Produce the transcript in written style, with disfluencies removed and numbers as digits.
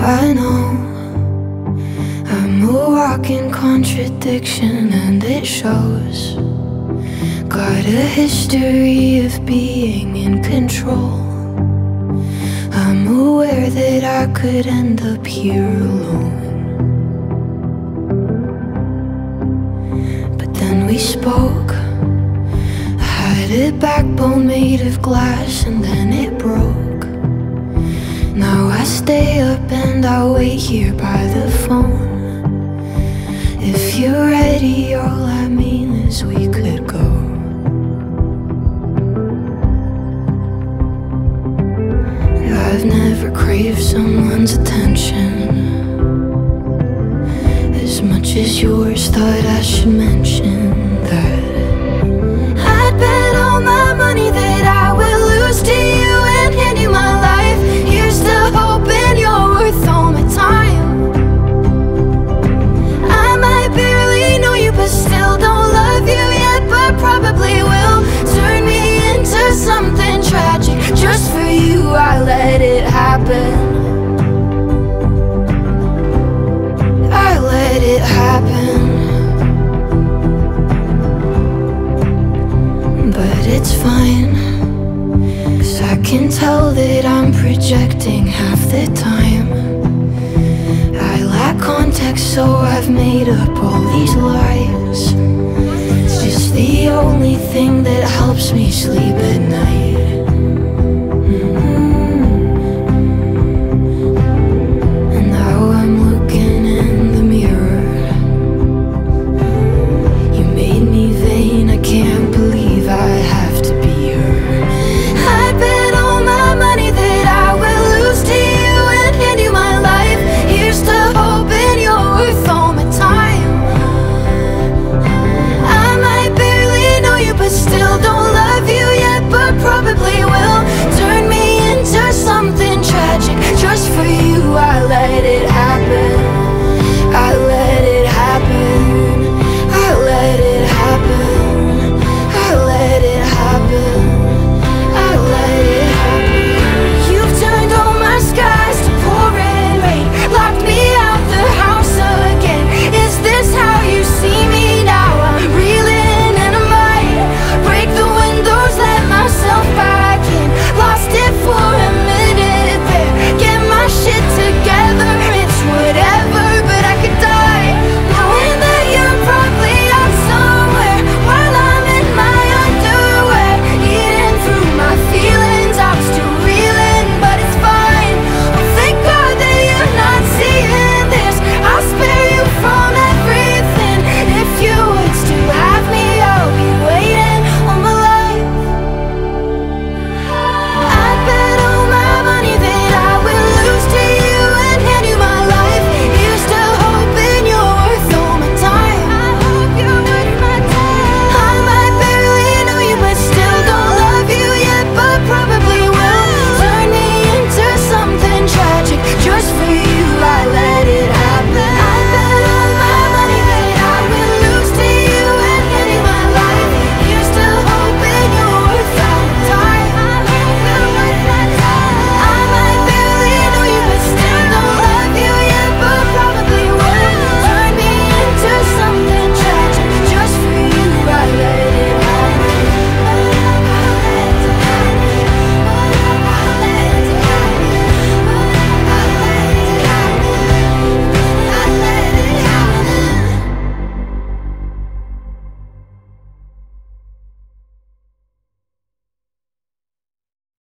I know I'm a walking contradiction, and it shows. Got a history of being in control. I'm aware that I could end up here alone. But then we spoke. I had a backbone made of glass, and then it broke. Now I stay up and I wait here by the phone. If you're ready, all I mean is we could go. I've never craved someone's attention as much as yours. Thought I should mention that I'd bet all my money that I will lose to you and hand you my life. Here's the hope, and you're worth all my time. I might barely know you, but still don't love you yet, but probably will. Turn me into something tragic just for you. I let it happen. I let it happen. But it's fine, 'cause I can tell that I'm projecting half the time. I lack context, so I've made up all these lies. It's just the only thing that helps me sleep at night.